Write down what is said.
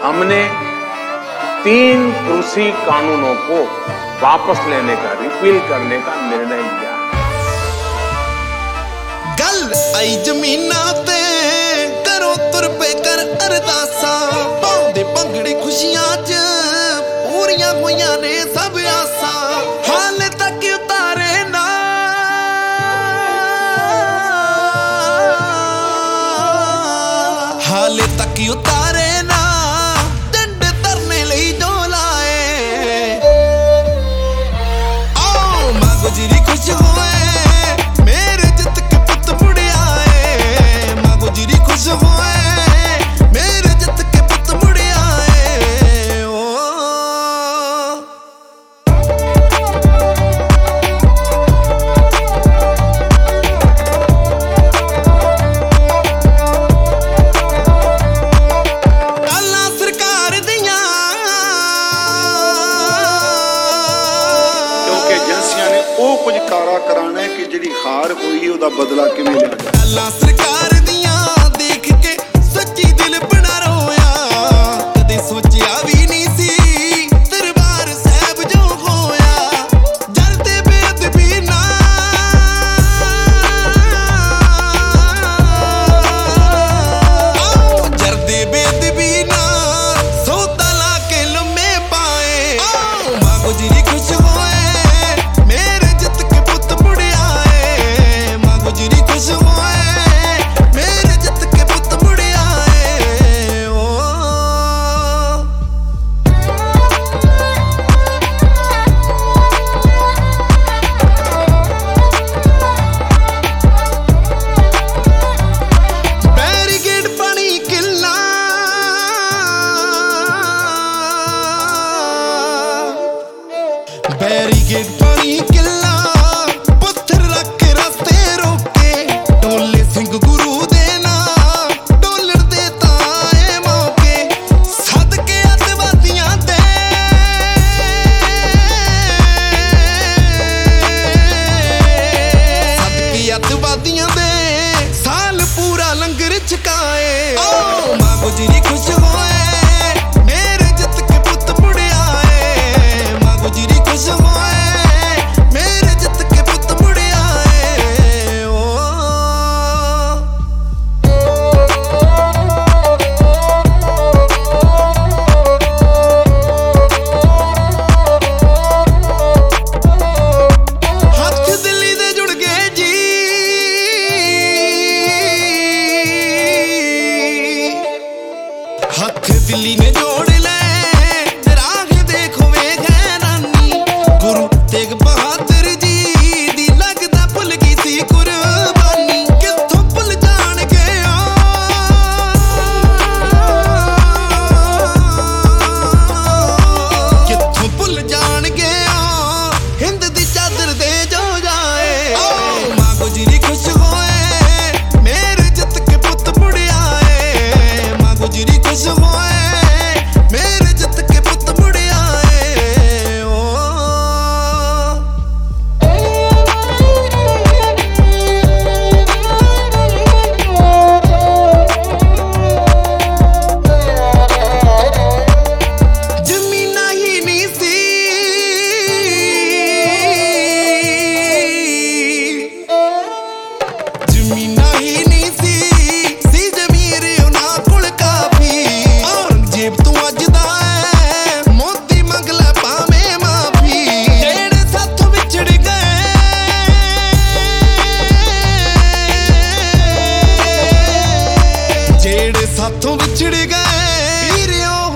हमने 3 कृषि कानूनों को वापस लेने का, रिपील करने का निर्णय लिया। गल आई जमीना ते करो तुर पे कर अरदासा, पाउंदे भंगड़े खुशियां च पूरियां होइयां ने सब आसा। हाले तक उतारे ना हाले तक उतारे ना डंडे तरने लई जो लाए। आओ मां गुजरी खुश होए मेरे जित के पुत मुड़े आए। मां गुजरी खुश होए मेरे जित के पुत मुड़े आए। ओ कुछ कारा कराना है कि जिहड़ी हार हुई ओहदा बदला किवें लिया जाए। गल्लां सरकार दियां देख के सच्ची दिल बड़ा रोया, कदे सोचिया भी नहीं सी दरबार साहब जो होया। जरदे बेअदबी ना जरदे बेअदबी ना सौदा ला के लम्मे पाए। मां गुजरी खुश होए बैरीगेट पानी किला पत्थर रख के रास्ते रोके। डोले सिंह गुरु देना डोलर देता है मौके। सदके अतवादियां दे सदके अतवादियां दे साल पूरा लंगर छकाए। ओ मां गुजरी खुश होए मेरे जित के पुत मुड़े आए। मां गुजरी खुश होए मेरे जित के पुत मुड़े आए। ओ हथ दिल्ली दे जुड़ गए जी, हथ दिल्ली ने जोड़ ले राह देखो वे हैरानी। गुरु तेग बहादुर जी दी लगदा भुल गई सी कुर्बानी। कित्थों भुल जान गया कित्थों भुल जान गया हिंद दी चादर दे जो जाए। ओ मां गुजरी खुश होए मेरे जित के पुत मुड़े आए। मां गुजरी खुश होए मेरे जित के पुत मुड़े आए। ओ जमीना ही नहीं सी जमीना ही नहीं सी जमीर उन्हां कोल काफी। औरंगजेब तू अज दा है मोदी मंगला पावे माफी। जेड़े साथों विछड़ गए जेड़े साथों विछड़ गए वीरियो